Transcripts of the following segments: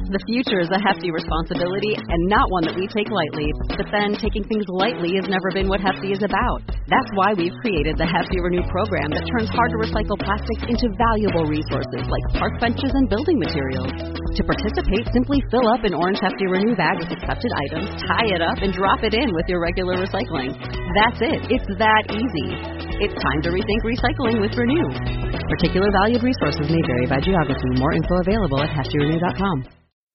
The future is a hefty responsibility and not one that we take lightly. But then taking things lightly has never been what Hefty is about. That's why we've created the Hefty Renew program that turns hard-to-recycle plastics into valuable resources like park benches and building materials. To participate, simply fill up an orange Hefty Renew bag with accepted items, tie it up, and drop it in with your regular recycling. That's it. It's that easy. It's time to rethink recycling with Renew. Particular valued resources may vary by geography. More info available at heftyrenew.com.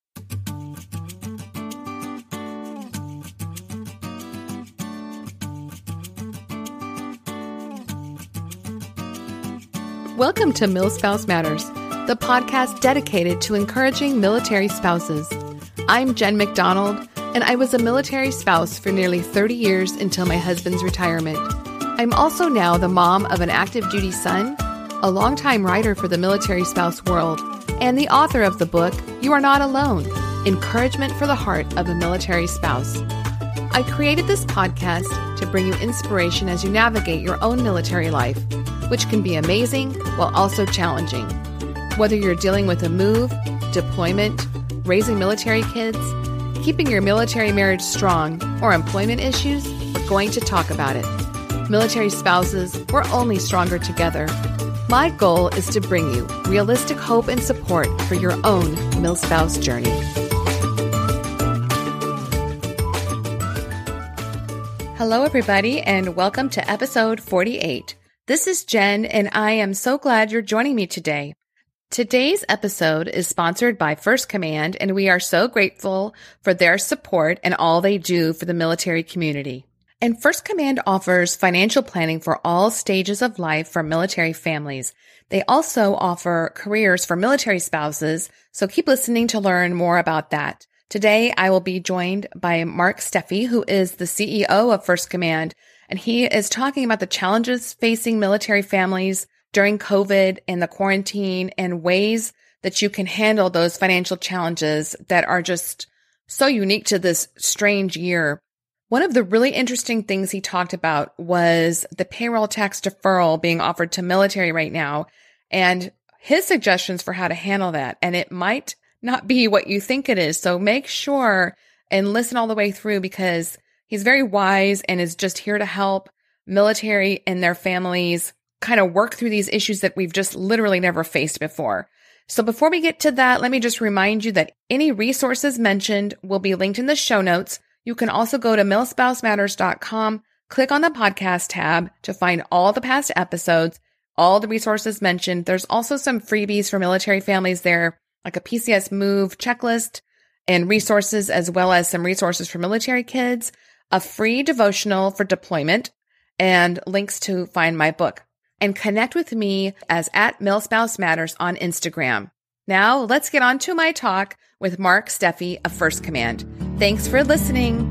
Welcome to MilSpouse Matters, the podcast dedicated to encouraging military spouses. I'm Jen McDonald, and I was a military spouse for nearly 30 years until my husband's retirement. I'm also now the mom of an active duty son, a longtime writer for the military spouse world, and the author of the book, You Are Not Alone, Encouragement for the Heart of a Military Spouse. I created this podcast to bring you inspiration as you navigate your own military life, which can be amazing while also challenging. Whether you're dealing with a move, deployment, raising military kids, keeping your military marriage strong, or employment issues, we're going to talk about it. Military spouses, we're only stronger together. My goal is to bring you realistic hope and support for your own MilSpouse journey. Hello, everybody, and welcome to episode 48. This is Jen, and I am so glad you're joining me today. Today's episode is sponsored by First Command, and we are so grateful for their support and all they do for the military community. And First Command offers financial planning for all stages of life for military families. They also offer careers for military spouses, so keep listening to learn more about that. Today, I will be joined by Mark Steffi, who is the CEO of First Command, and he is talking about the challenges facing military families during COVID and the quarantine and ways that you can handle those financial challenges that are just so unique to this strange year. One of the really interesting things he talked about was the payroll tax deferral being offered to military right now and his suggestions for how to handle that. And it might not be what you think it is. So make sure and listen all the way through because he's very wise and is just here to help military and their families kind of work through these issues that we've just literally never faced before. So before we get to that, let me just remind you that any resources mentioned will be linked in the show notes. You can also go to milspousematters.com, click on the podcast tab to find all the past episodes, all the resources mentioned. There's also some freebies for military families there, like a PCS move checklist and resources, as well as some resources for military kids, a free devotional for deployment, and links to find my book. And connect with me as @MilSpouseMatters on Instagram. Now, let's get on to my talk with Mark Steffi of First Command. Thanks for listening.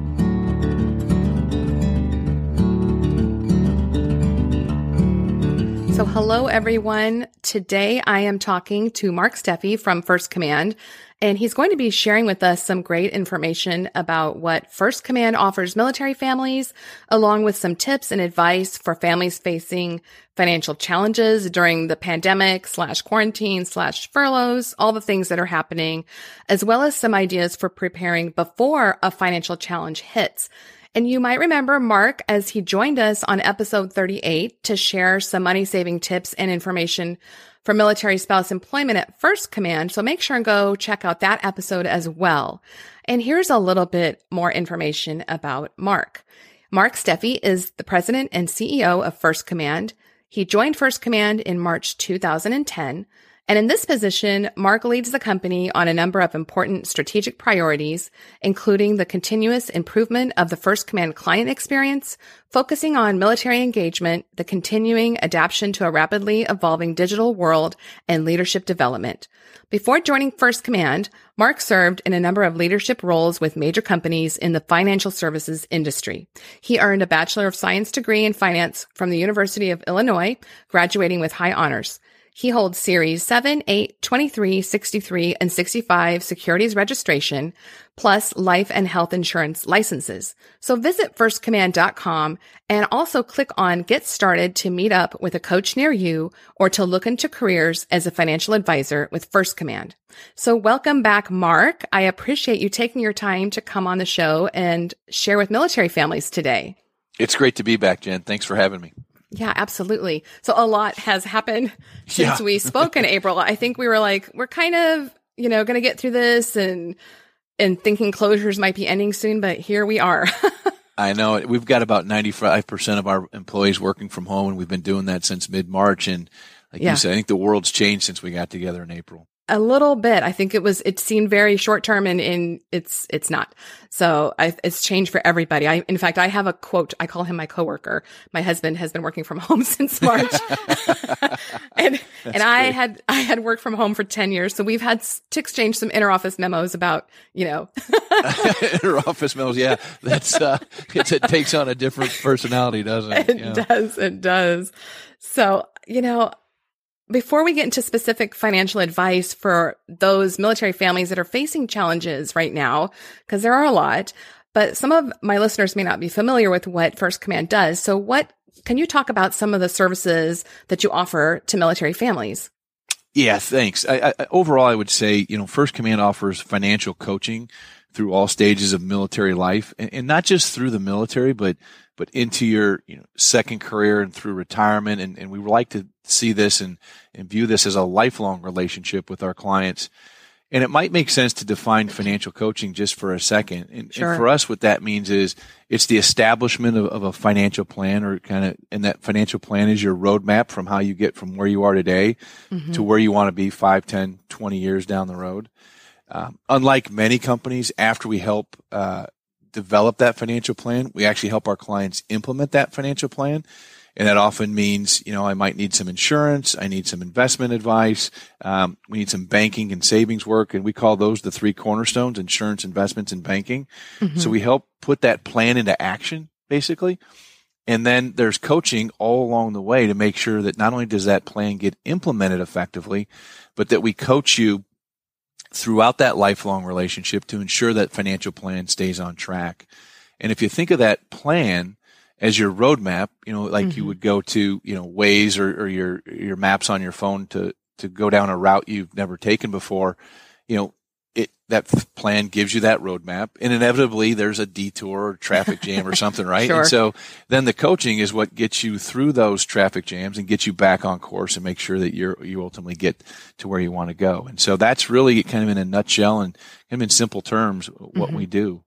So hello, everyone. Today, I am talking to Mark Steffi from First Command, and he's going to be sharing with us some great information about what First Command offers military families, along with some tips and advice for families facing financial challenges during the pandemic /quarantine /furloughs, all the things that are happening, as well as some ideas for preparing before a financial challenge hits. And you might remember Mark as he joined us on episode 38 to share some money-saving tips and information for military spouse employment at First Command. So make sure and go check out that episode as well. And here's a little bit more information about Mark. Mark Steffi is the president and CEO of First Command. He joined First Command in March 2010. And in this position, Mark leads the company on a number of important strategic priorities, including the continuous improvement of the First Command client experience, focusing on military engagement, the continuing adaptation to a rapidly evolving digital world, and leadership development. Before joining First Command, Mark served in a number of leadership roles with major companies in the financial services industry. He earned a Bachelor of Science degree in finance from the University of Illinois, graduating with high honors. He holds Series 7, 8, 23, 63, and 65 securities registration, plus life and health insurance licenses. So visit firstcommand.com and also click on Get Started to meet up with a coach near you or to look into careers as a financial advisor with First Command. So welcome back, Mark. I appreciate you taking your time to come on the show and share with military families today. It's great to be back, Jen. Thanks for having me. Yeah, absolutely. So a lot has happened since we spoke in April. I think we were like, we're kind of, going to get through this and thinking closures might be ending soon, but here we are. I know. We've got about 95% of our employees working from home, and we've been doing that since mid-March. And like you said, I think the world's changed since we got together in April. A little bit. I think it seemed very short term and it's not. So it's changed for everybody. In fact, I have a quote. I call him my coworker. My husband has been working from home since March. and I had worked from home for 10 years. So we've had to exchange some interoffice memos about, Interoffice memos. Yeah. That's, it takes on a different personality, doesn't it? It does. So, before we get into specific financial advice for those military families that are facing challenges right now, because there are a lot, but some of my listeners may not be familiar with what First Command does. So can you talk about some of the services that you offer to military families? Yeah, thanks. Overall, I would say, First Command offers financial coaching through all stages of military life, and not just through the military, but into your second career and through retirement. And we would like to see this and view this as a lifelong relationship with our clients. And it might make sense to define financial coaching just for a second. And for us, what that means is it's the establishment of a financial plan, and that financial plan is your roadmap from how you get from where you are today to where you want to be 5, 10, 20 years down the road. Unlike many companies, after we help develop that financial plan, we actually help our clients implement that financial plan. And that often means, I might need some insurance. I need some investment advice. We need some banking and savings work. And we call those the 3 cornerstones: insurance, investments, and banking. So we help put that plan into action, basically. And then there's coaching all along the way to make sure that not only does that plan get implemented effectively, but that we coach you throughout that lifelong relationship to ensure that financial plan stays on track. And if you think of that plan as your roadmap, you would go to, Waze or your maps on your phone to go down a route you've never taken before, that plan gives you that roadmap, and inevitably there's a detour or traffic jam or something, right? Sure. And so then the coaching is what gets you through those traffic jams and gets you back on course and make sure that you ultimately get to where you want to go. And so that's really kind of in a nutshell and kind of in simple terms what we do.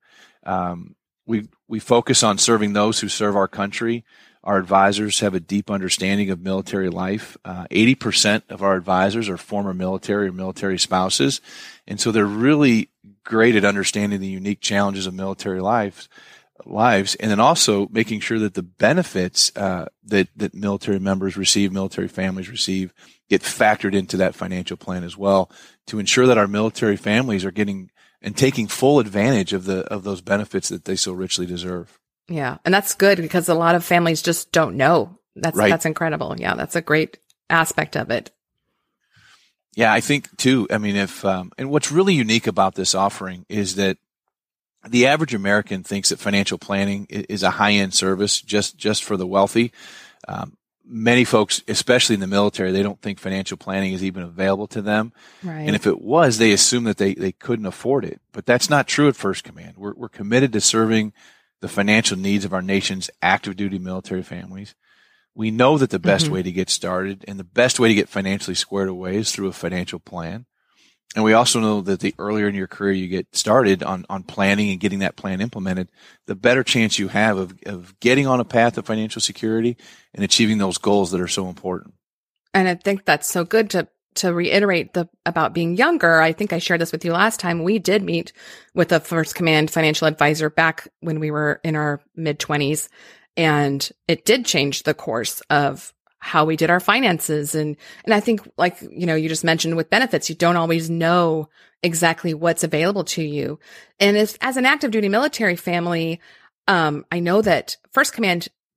We focus on serving those who serve our country. Our advisors have a deep understanding of military life. 80% of our advisors are former military or military spouses. And so they're really great at understanding the unique challenges of military lives, and then also making sure that the benefits that military members receive, military families receive, get factored into that financial plan as well, to ensure that our military families are getting and taking full advantage of those benefits that they so richly deserve. Yeah. And that's good because a lot of families just don't know. That's incredible. Yeah. That's a great aspect of it. Yeah. I think too, and what's really unique about this offering is that the average American thinks that financial planning is a high-end service just for the wealthy. Many folks, especially in the military, they don't think financial planning is even available to them. Right. And if it was, they assume that they couldn't afford it. But that's not true at First Command. We're committed to serving the financial needs of our nation's active duty military families. We know that the best way to get started and the best way to get financially squared away is through a financial plan. And we also know that the earlier in your career you get started on planning and getting that plan implemented, the better chance you have of getting on a path of financial security and achieving those goals that are so important. And I think that's so good to reiterate about being younger. I think I shared this with you last time. We did meet with a First Command financial advisor back when we were in our mid-20s, and it did change the course of how we did our finances. And I think, like, you just mentioned with benefits, you don't always know exactly what's available to you. And as an active duty military family, I know that First Command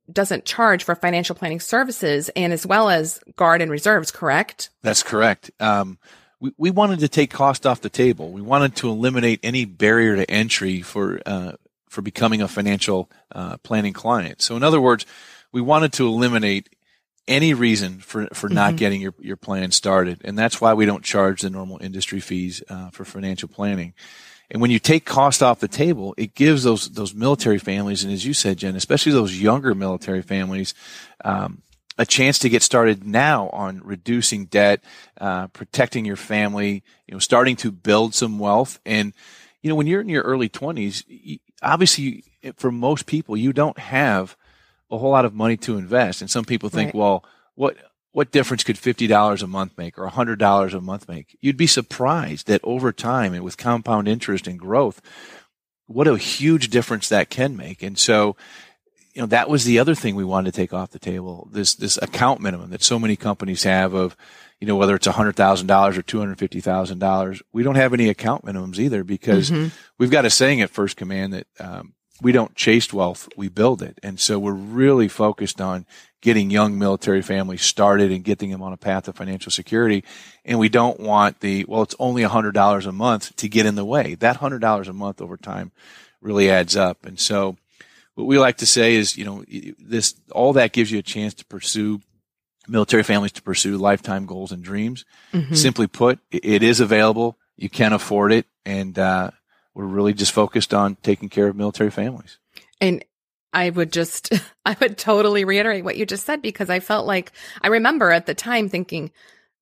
doesn't charge for financial planning services and as well as guard and reserves, correct? That's correct. We wanted to take cost off the table. We wanted to eliminate any barrier to entry for becoming a financial planning client. So in other words, we wanted to eliminate any reason for not getting your plan started. And that's why we don't charge the normal industry fees for financial planning. And when you take cost off the table, it gives those military families, and as you said, Jen, especially those younger military families, a chance to get started now on reducing debt, protecting your family, starting to build some wealth. And, when you're in your early 20s, obviously for most people, you don't have a whole lot of money to invest. And some people think, well, what difference could $50 a month make or $100 a month make? You'd be surprised that over time and with compound interest and growth, what a huge difference that can make. And so, that was the other thing we wanted to take off the table, this account minimum that so many companies have of, whether it's $100,000 or $250,000. We don't have any account minimums either because we've got a saying at First Command that we don't chase wealth, we build it. And so we're really focused on getting young military families started and getting them on a path of financial security. And we don't want it's only $100 a month to get in the way. That $100 a month over time really adds up. And so what we like to say is, all that gives you a chance to pursue military families to pursue lifetime goals and dreams. Simply put, it is available. You can afford it. And, we're really just focused on taking care of military families. And I would totally reiterate what you just said, because I felt like I remember at the time thinking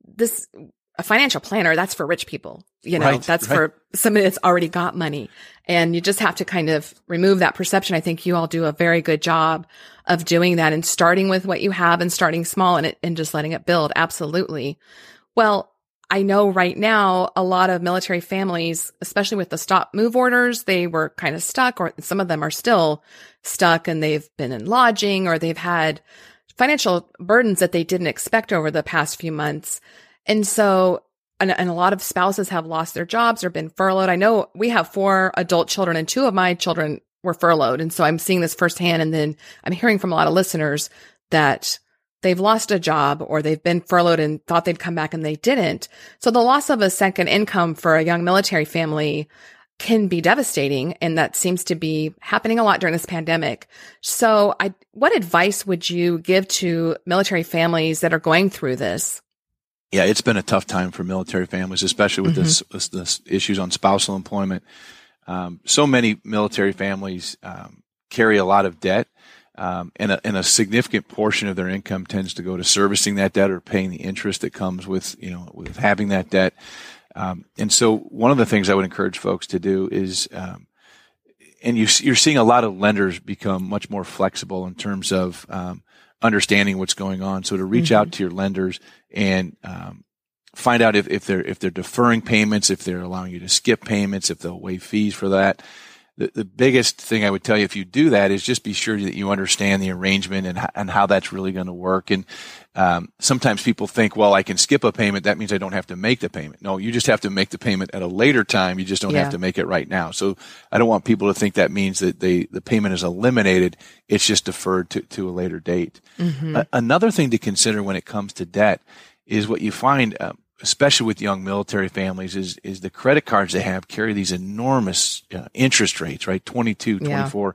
a financial planner, that's for rich people, that's for somebody that's already got money. And you just have to kind of remove that perception. I think you all do a very good job of doing that and starting with what you have and starting small and just letting it build. Absolutely. Well, I know right now a lot of military families, especially with the stop move orders, they were kind of stuck, or some of them are still stuck, and they've been in lodging or they've had financial burdens that they didn't expect over the past few months. And so, and a lot of spouses have lost their jobs or been furloughed. I know we have 4 adult children and 2 of my children were furloughed. And so I'm seeing this firsthand. And then I'm hearing from a lot of listeners that they've lost a job or they've been furloughed and thought they'd come back and they didn't. So the loss of a second income for a young military family can be devastating. And that seems to be happening a lot during this pandemic. So what advice would you give to military families that are going through this? Yeah, it's been a tough time for military families, especially with this issues on spousal employment. So many military families carry a lot of debt. And a significant portion of their income tends to go to servicing that debt or paying the interest that comes with with having that debt. And so one of the things I would encourage folks to do is, and you're seeing a lot of lenders become much more flexible in terms of understanding what's going on. So to reach out to your lenders and find out if they're deferring payments, if they're allowing you to skip payments, if they'll waive fees for that. The biggest thing I would tell you if you do that is just be sure that you understand the arrangement and how that's really going to work. And sometimes people think, well, I can skip a payment. That means I don't have to make the payment. No, you just have to make the payment at a later time. You just don't have to make it right now. So I don't want people to think that means that the payment is eliminated. It's just deferred to a later date. Another thing to consider when it comes to debt is what you find especially with young military families, is the credit cards they have carry these enormous interest rates, right? 22, 24,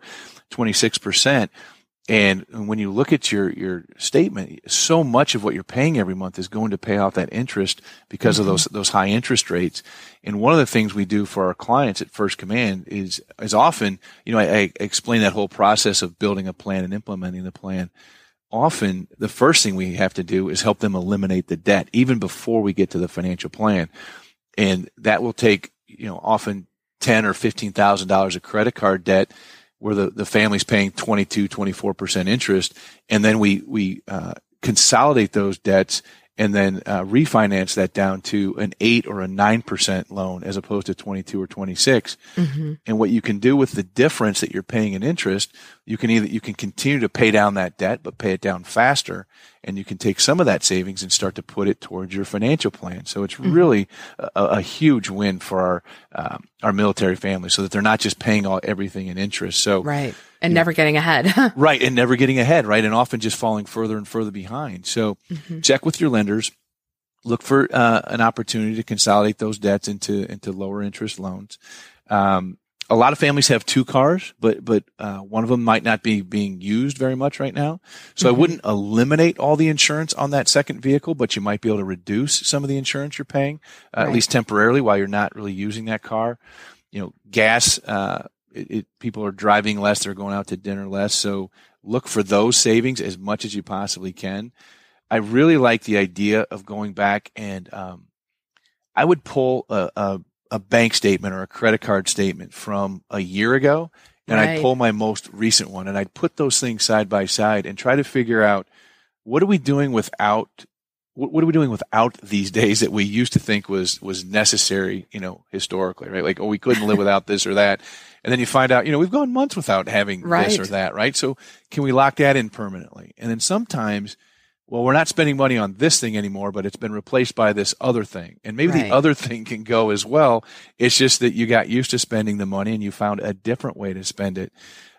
26%. And when you look at your statement, so much of what you're paying every month is going to pay off that interest because of those high interest rates. And one of the things we do for our clients at First Command is often, I explain that whole process of building a plan and implementing the plan. Often the first thing we have to do is help them eliminate the debt even before we get to the financial plan. And that will take, often $10,000 or $15,000 of credit card debt where the family's paying 22, 24% interest. And then we consolidate those debts and then refinance that down to an 8 or a 9% loan as opposed to 22 or 26. And what you can do with the difference that you're paying in interest, you can continue to pay down that debt, but pay it down faster. and you can take some of that savings and start to put it towards your financial plan. So it's really a huge win for our military families, so that they're not just paying everything in interest. So right. And never getting ahead. Right. And never getting ahead. Right. And often just falling further and further behind. So check with your lenders. Look for an opportunity to consolidate those debts into lower interest loans. A lot of families have 2 cars, but one of them might not be being used very much right now. So I wouldn't eliminate all the insurance on that second vehicle, but you might be able to reduce some of the insurance you're paying, at least temporarily, while you're not really using that car. Gas, people are driving less, they're going out to dinner less. So look for those savings as much as you possibly can. I really like the idea of going back and I would pull a bank statement or a credit card statement from a year ago, and I'd pull my most recent one, and I'd put those things side by side and try to figure out what are we doing without these days that we used to think was necessary, historically, right? Like, we couldn't live without this or that. And then you find out, we've gone months without having this or that, right? So can we lock that in permanently? And then sometimes, we're not spending money on this thing anymore, but it's been replaced by this other thing. And maybe the other thing can go as well. It's just that you got used to spending the money and you found a different way to spend it.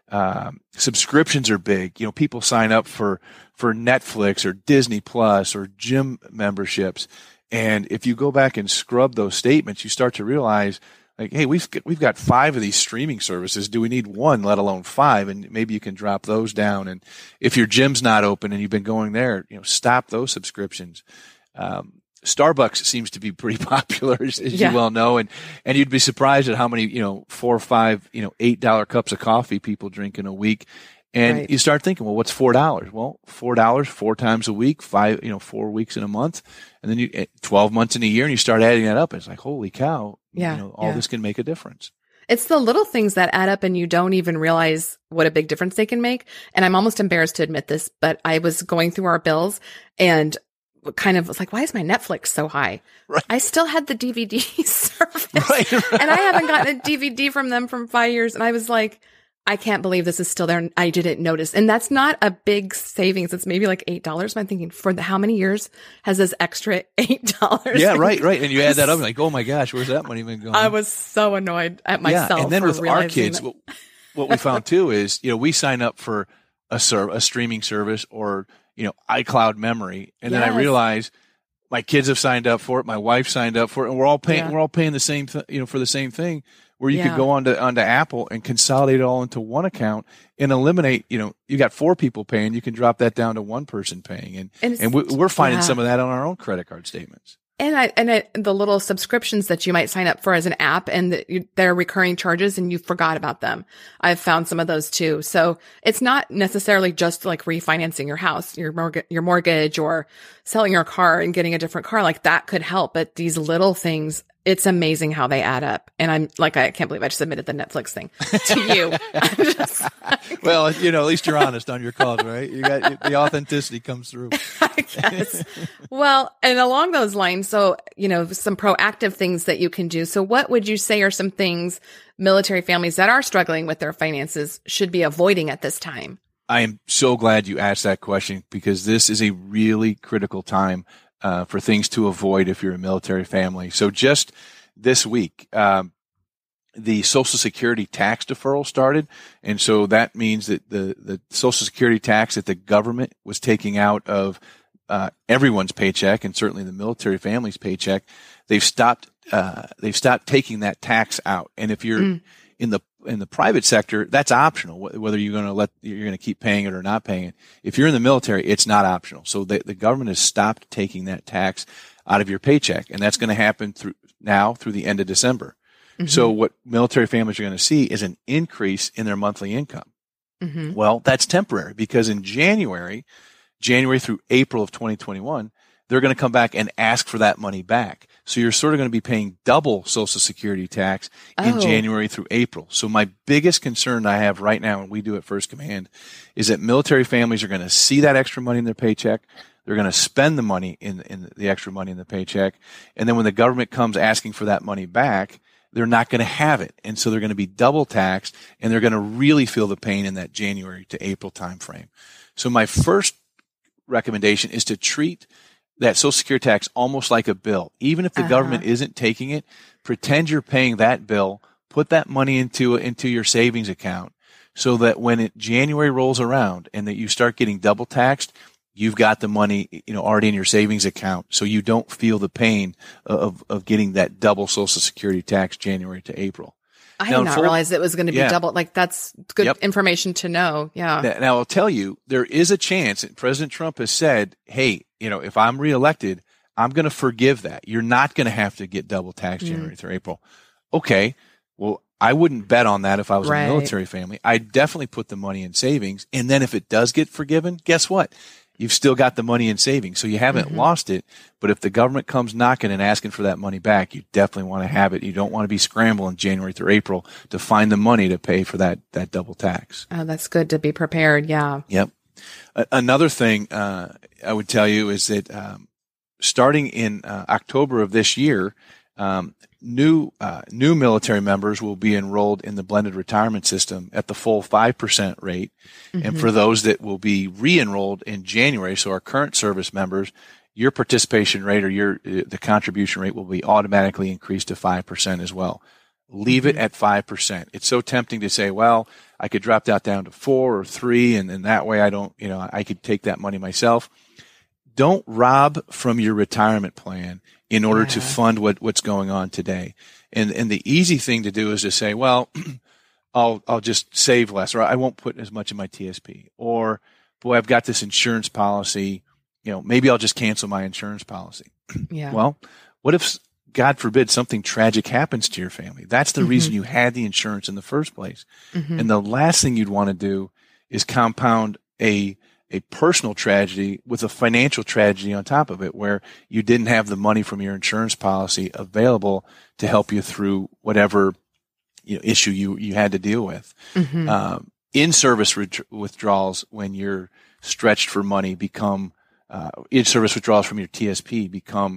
Subscriptions are big. People sign up for Netflix or Disney Plus or gym memberships. And if you go back and scrub those statements, you start to realize, like, hey, we've got 5 of these streaming services. Do we need 1, let alone 5? And maybe you can drop those down. And if your gym's not open and you've been going there, stop those subscriptions. Starbucks seems to be pretty popular, as you well know, and you'd be surprised at how many, 4 or 5, $8 cups of coffee people drink in a week. And you start thinking, well, what's $4? Well, $4 4 times a week, 4 weeks in a month, and then 12 months in a year, and you start adding that up. And it's like, holy cow, all this can make a difference. It's the little things that add up and you don't even realize what a big difference they can make. And I'm almost embarrassed to admit this, but I was going through our bills and kind of was like, why is my Netflix so high? Right. I still had the DVD service and I haven't gotten a DVD from them from 5 years. And I was like, I can't believe this is still there. And I didn't notice. And that's not a big savings. It's maybe like $8. I'm thinking, for how many years has this extra $8? Yeah, right. And you add that up, and like, oh my gosh, where's that money been going? I was so annoyed at myself. Yeah, and then with our kids, what we found too is, we sign up for a streaming service or, iCloud memory. And then I realize my kids have signed up for it. My wife signed up for it, and we're all paying the same, for the same thing. Where you could go onto Apple and consolidate it all into one account and eliminate, you got 4 people paying, you can drop that down to 1 person paying. And we're finding some of that on our own credit card statements. And the little subscriptions that you might sign up for as an app and they're recurring charges and you forgot about them. I've found some of those too. So it's not necessarily just like refinancing your house, your mortgage or selling your car and getting a different car. Like that could help. But these little things, it's amazing how they add up. And I'm like, I can't believe I just admitted the Netflix thing to you. I'm just like, well, at least you're honest on your calls, right? You got the authenticity comes through. I guess. Well, and along those lines, so, some proactive things that you can do. So what would you say are some things military families that are struggling with their finances should be avoiding at this time? I am so glad you asked that question, because this is a really critical time for things to avoid if you're a military family. So just this week, the Social Security tax deferral started. And so that means that the Social Security tax that the government was taking out of everyone's paycheck, and certainly the military family's paycheck, they've stopped taking that tax out. And if you're in the private sector, that's optional, whether you're going to keep paying it or not paying it. If you're in the military, it's not optional. So the government has stopped taking that tax out of your paycheck, and that's going to happen through the end of December. Mm-hmm. So what military families are going to see is an increase in their monthly income. Mm-hmm. Well, that's temporary, because in January through April of 2021, they're going to come back and ask for that money back. So you're sort of going to be paying double Social Security tax in January through April. So my biggest concern I have right now, and we do at First Command, is that military families are going to see that extra money in their paycheck. They're going to spend the money in the extra money in the paycheck. And then when the government comes asking for that money back, they're not going to have it. And so they're going to be double taxed, and they're going to really feel the pain in that January to April timeframe. So my first recommendation is to treat that Social Security tax almost like a bill. Even if the government isn't taking it, pretend you're paying that bill, put that money into your savings account so that when January rolls around and that you start getting double taxed, you've got the money, already in your savings account, so you don't feel the pain of getting that double Social Security tax January to April. I did not realize it was going to be double. Like, that's good information to know. Yeah. Now, I'll tell you, there is a chance, and President Trump has said, hey, if I'm reelected, I'm going to forgive that. You're not going to have to get double tax January through April. Okay. Well, I wouldn't bet on that if I was a military family. I'd definitely put the money in savings. And then if it does get forgiven, guess what? You've still got the money in savings. So you haven't lost it. But if the government comes knocking and asking for that money back, you definitely want to have it. You don't want to be scrambling January through April to find the money to pay for that double tax. Oh, that's good to be prepared. Yeah. Yep. Another thing I would tell you is that starting in October of this year, new military members will be enrolled in the blended retirement system at the full 5% rate. And for those that will be re-enrolled in January, so our current service members, your participation rate or the contribution rate will be automatically increased to 5% as well. Leave it at 5%. It's so tempting to say, well, I could drop that down to 4 or 3, and then that way I could take that money myself. Don't rob from your retirement plan in order to fund what's going on today. And the easy thing to do is to say, well, I'll just save less, or I won't put as much in my TSP, or boy, I've got this insurance policy, maybe I'll just cancel my insurance policy. Yeah. Well, what if, God forbid, something tragic happens to your family? That's the reason you had the insurance in the first place. And the last thing you'd want to do is compound a personal tragedy with a financial tragedy on top of it, where you didn't have the money from your insurance policy available to help you through whatever issue you had to deal with. In-service withdrawals, when you're stretched for money, become in-service withdrawals from your TSP become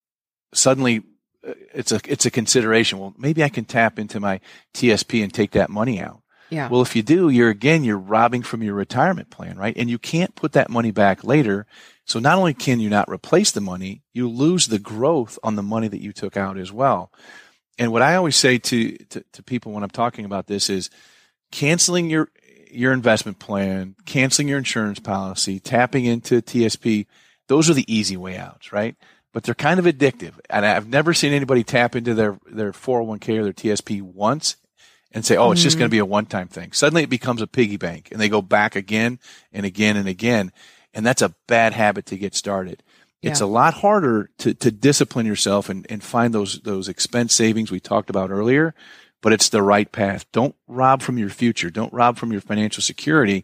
suddenly it's a consideration. Well, maybe I can tap into my TSP and take that money out. Yeah. Well, if you do, you're robbing from your retirement plan, right? And you can't put that money back later. So not only can you not replace the money, you lose the growth on the money that you took out as well. And what I always say to people when I'm talking about this is canceling your investment plan, canceling your insurance policy, tapping into TSP. Those are the easy way outs, right? But they're kind of addictive. And I've never seen anybody tap into their 401k or their TSP once and say, oh, it's just going to be a one-time thing. Suddenly it becomes a piggy bank, and they go back again and again and again. And that's a bad habit to get started. Yeah. It's a lot harder to discipline yourself and find those expense savings we talked about earlier, but it's the right path. Don't rob from your future. Don't rob from your financial security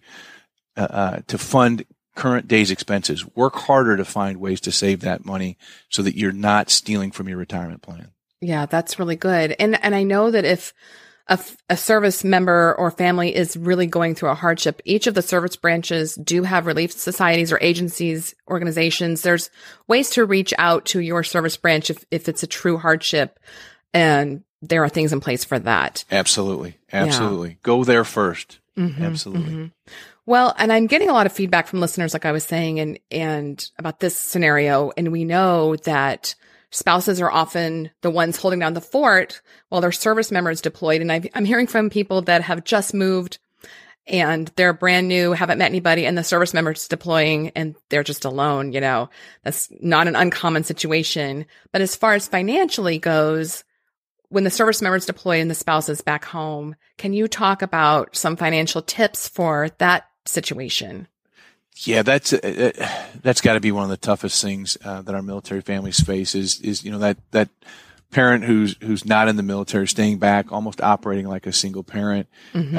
to fund current day's expenses. Work harder to find ways to save that money so that you're not stealing from your retirement plan. Yeah, that's really good. And I know that if a service member or family is really going through a hardship, each of the service branches do have relief societies or agencies, organizations. There's ways to reach out to your service branch if it's a true hardship, and there are things in place for that. Absolutely. Yeah. Go there first. Absolutely. Well, and I'm getting a lot of feedback from listeners, like I was saying, and about this scenario. And we know that spouses are often the ones holding down the fort while their service member is deployed. And I'm hearing from people that have just moved and they're brand new, haven't met anybody, and the service member is deploying and they're just alone. That's not an uncommon situation. But as far as financially goes, when the service member is deployed and the spouse is back home, can you talk about some financial tips for that situation? Yeah, that's got to be one of the toughest things that our military families face is that parent who's not in the military, staying back, almost operating like a single parent.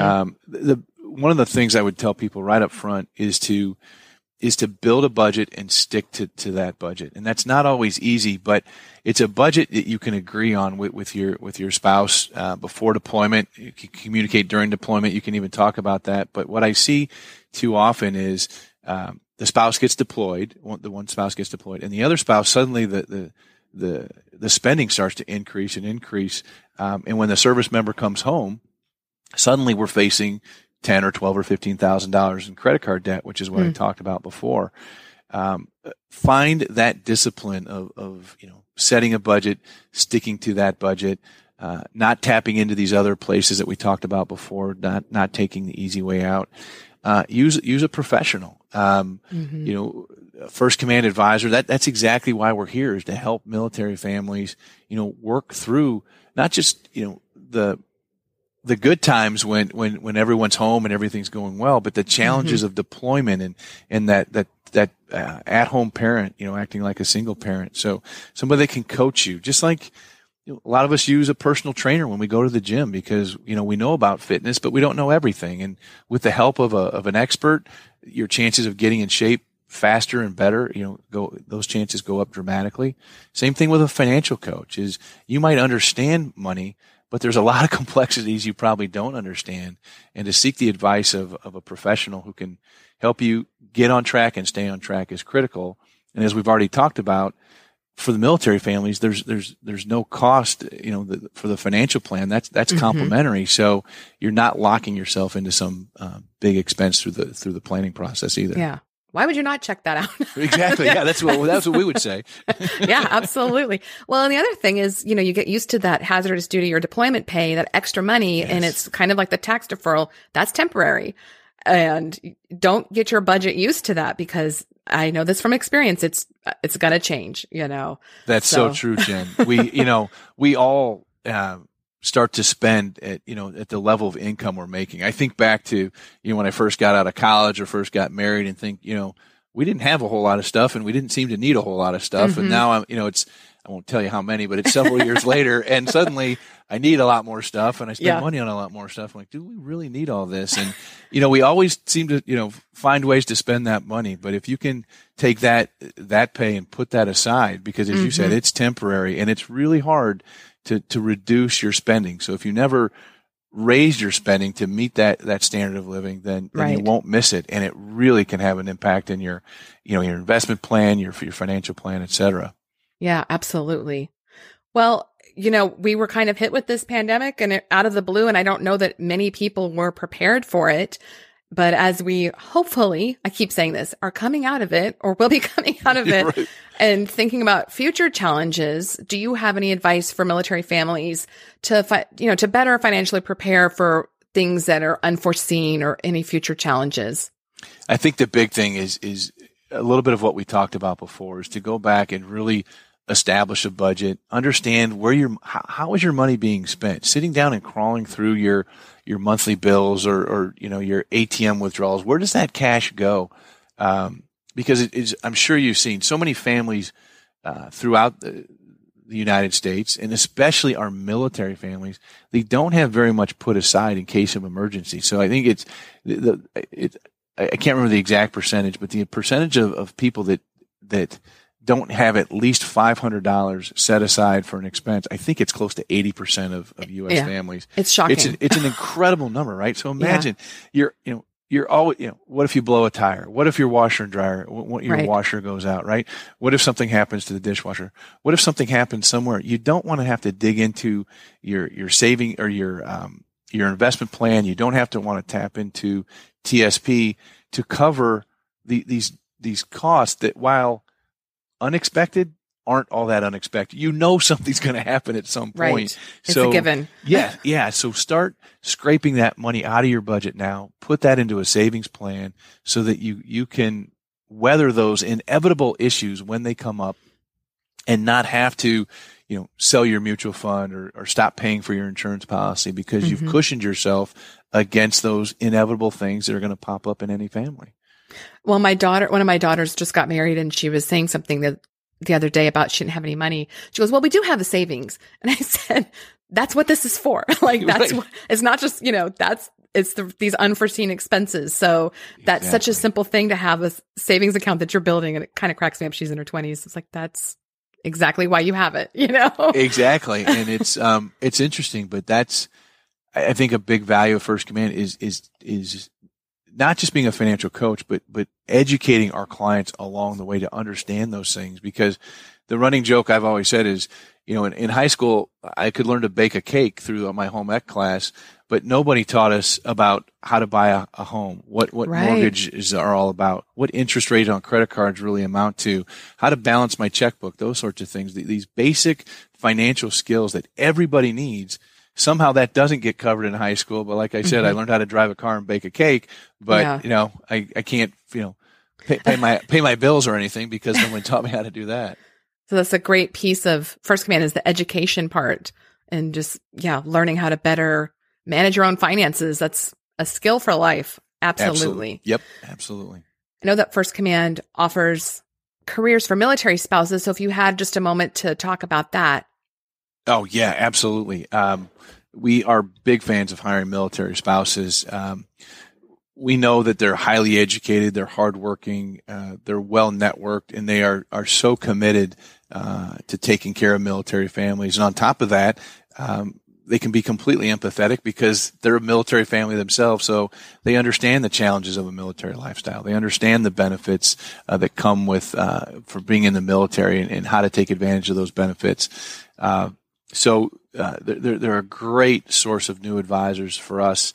One of the things I would tell people right up front is to build a budget and stick to that budget. And that's not always easy, but it's a budget that you can agree on with your spouse before deployment. You can communicate during deployment. You can even talk about that. But what I see too often is the spouse gets deployed, the one spouse gets deployed, and the other spouse, suddenly the spending starts to increase and increase. And when the service member comes home, suddenly we're facing $10,000 or $12,000 or $15,000 in credit card debt, which is what I talked about before. find that discipline of setting a budget, sticking to that budget, not tapping into these other places that we talked about before, not taking the easy way out. Use a professional. First Command Advisor. That's exactly why we're here, is to help military families, work through not just, the good times when everyone's home and everything's going well, but the challenges of deployment and that at-home parent, acting like a single parent. So somebody that can coach you, just like a lot of us use a personal trainer when we go to the gym because, we know about fitness, but we don't know everything. And with the help of an expert, your chances of getting in shape faster and better, those chances go up dramatically. Same thing with a financial coach is you might understand money, but there's a lot of complexities you probably don't understand. And to seek the advice of a professional who can help you get on track and stay on track is critical. And as we've already talked about, for the military families, there's no cost, for the financial plan. That's complimentary. So you're not locking yourself into some big expense through the planning process either. Yeah. Why would you not check that out? Exactly. Yeah, that's what we would say. Yeah, absolutely. Well, and the other thing is, you get used to that hazardous duty or deployment pay, that extra money, yes. And it's kind of like the tax deferral. That's temporary. And don't get your budget used to that, because I know this from experience. It's going to change, That's so true, Jen. We all start to spend at the level of income we're making. I think back to, when I first got out of college or first got married and think, we didn't have a whole lot of stuff and we didn't seem to need a whole lot of stuff. And now I won't tell you how many, but it's several years later and suddenly I need a lot more stuff and I spend money on a lot more stuff. I'm like, do we really need all this? And, we always seem to, find ways to spend that money. But if you can take that pay and put that aside, because as you said, it's temporary and it's really hard to reduce your spending. So if you never raise your spending to meet that standard of living, then you won't miss it. And it really can have an impact in your investment plan, your financial plan, et cetera. Yeah, absolutely. Well, we were kind of hit with this pandemic and out of the blue, and I don't know that many people were prepared for it. But as we hopefully, I keep saying this, are coming out of it or will be coming out of it right. And thinking about future challenges, do you have any advice for military families to better financially prepare for things that are unforeseen or any future challenges? I think the big thing is a little bit of what we talked about before, is to go back and really establish a budget, understand how is your money being spent, sitting down and crawling through your monthly bills or your ATM withdrawals. Where does that cash go? Because I'm sure you've seen so many families throughout the United States, and especially our military families, they don't have very much put aside in case of emergency. So I think I can't remember the exact percentage, but the percentage of people that don't have at least $500 set aside for an expense, I think it's close to 80% of U.S. families. It's shocking. It's an incredible number, right? So imagine you're always, what if you blow a tire? What if your washer and dryer, your washer goes out, right? What if something happens to the dishwasher? What if something happens somewhere? You don't want to have to dig into your saving or your investment plan. You don't have to want to tap into TSP to cover these costs that, while unexpected, aren't all that unexpected. Something's going to happen at some point. Right. It's a given. Yeah. So start scraping that money out of your budget now. Put that into a savings plan so that you can weather those inevitable issues when they come up and not have to, sell your mutual fund or stop paying for your insurance policy because you've cushioned yourself against those inevitable things that are going to pop up in any family. Well, one of my daughters just got married, and she was saying something the other day about she didn't have any money. She goes, well, we do have a savings. And I said, that's what this is for. It's not just, these unforeseen expenses. So that's such a simple thing to have a savings account that you're building. And it kind of cracks me up. She's in her 20s. It's like, that's exactly why you have it, Exactly. And it's interesting, but that's, I think, a big value of First Command is not just being a financial coach, but educating our clients along the way to understand those things. Because the running joke I've always said is, in high school, I could learn to bake a cake through my home ec class, but nobody taught us about how to buy a home, what Right. mortgages are all about, what interest rate on credit cards really amount to, how to balance my checkbook, those sorts of things. These basic financial skills that everybody needs. Somehow that doesn't get covered in high school. But like I said, I learned how to drive a car and bake a cake, but I can't, pay my bills or anything because no one taught me how to do that. So that's a great piece of First Command is the education part and just, learning how to better manage your own finances. That's a skill for life. Absolutely. Yep. Absolutely. I know that First Command offers careers for military spouses. So if you had just a moment to talk about that. Oh, yeah, absolutely. We are big fans of hiring military spouses. We know that they're highly educated, they're hardworking, they're well networked, and they are so committed to taking care of military families. And on top of that, they can be completely empathetic because they're a military family themselves, so they understand the challenges of a military lifestyle. They understand the benefits that come with for being in the military and how to take advantage of those benefits. So they're a great source of new advisors for us.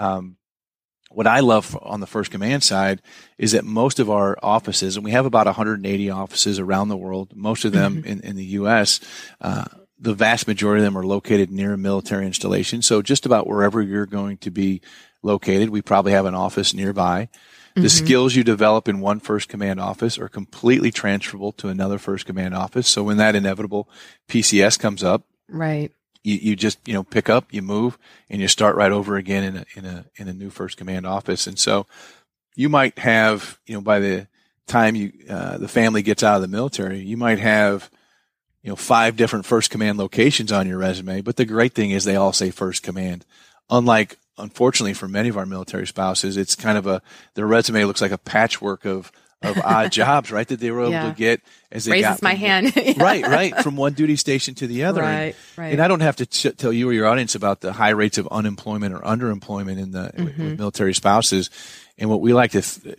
What I love on the First Command side is that most of our offices, and we have about 180 offices around the world, most of them in the U.S., the vast majority of them are located near a military installation. So just about wherever you're going to be located, we probably have an office nearby. The skills you develop in one First Command office are completely transferable to another First Command office. So when that inevitable PCS comes up, Right. you just, pick up, you move, and you start right over again in a new First Command office. And so you might have, by the time the family gets out of the military, you might have, 5 different First Command locations on your resume. But the great thing is they all say First Command. Unlike, unfortunately, for many of our military spouses, it's kind of their resume looks like a patchwork of odd jobs, right? That they were able to get as they raises my hand. right, from one duty station to the other. Right. And I don't have to tell you or your audience about the high rates of unemployment or underemployment with military spouses. And what we like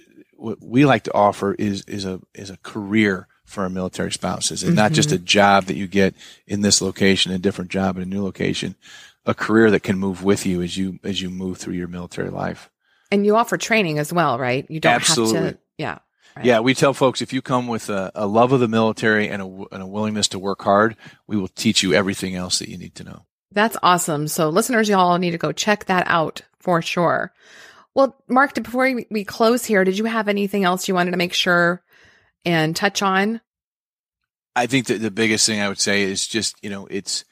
to offer is a career for our military spouses, and not just a job that you get in this location, a different job in a new location, a career that can move with you as you move through your military life. And you offer training as well, right? You don't have to. Yeah. Right. Yeah, we tell folks if you come with a love of the military and a willingness to work hard, we will teach you everything else that you need to know. That's awesome. So listeners, y'all need to go check that out for sure. Well, Mark, before we close here, did you have anything else you wanted to make sure and touch on? I think that the biggest thing I would say is just, it's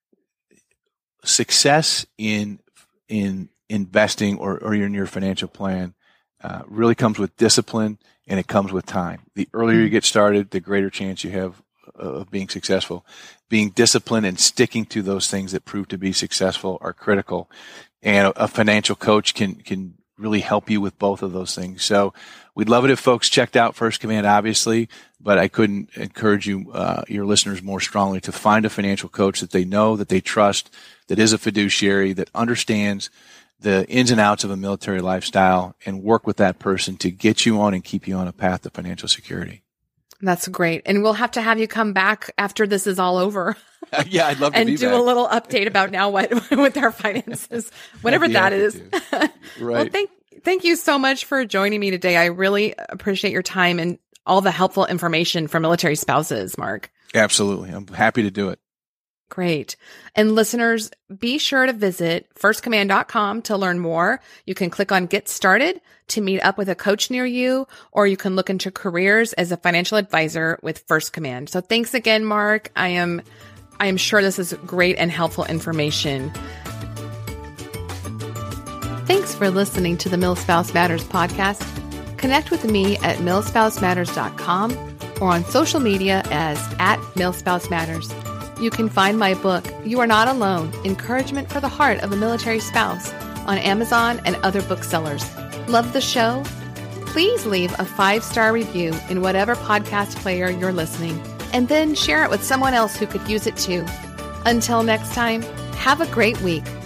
success in investing or in your financial plan really comes with discipline, and it comes with time. The earlier you get started, the greater chance you have of being successful. Being disciplined and sticking to those things that prove to be successful are critical. And a financial coach can really help you with both of those things. So we'd love it if folks checked out First Command, obviously, but I couldn't encourage you, your listeners, more strongly to find a financial coach that they know, that they trust, that is a fiduciary, that understands the ins and outs of a military lifestyle, and work with that person to get you on and keep you on a path to financial security. That's great. And we'll have to have you come back after this is all over. Yeah, I'd love to be back. And do a little update about now what with our finances, whatever that is. Right. Well, thank you so much for joining me today. I really appreciate your time and all the helpful information for military spouses, Mark. Absolutely. I'm happy to do it. Great. And listeners, be sure to visit firstcommand.com to learn more. You can click on Get Started to meet up with a coach near you, or you can look into careers as a financial advisor with First Command. So thanks again, Mark. I am sure this is great and helpful information. Thanks for listening to the MilSpouse Matters podcast. Connect with me at milspousematters.com or on social media as @milspousematters. You can find my book, You Are Not Alone, Encouragement for the Heart of a Military Spouse, on Amazon and other booksellers. Love the show? Please leave a 5-star review in whatever podcast player you're listening, and then share it with someone else who could use it too. Until next time, have a great week.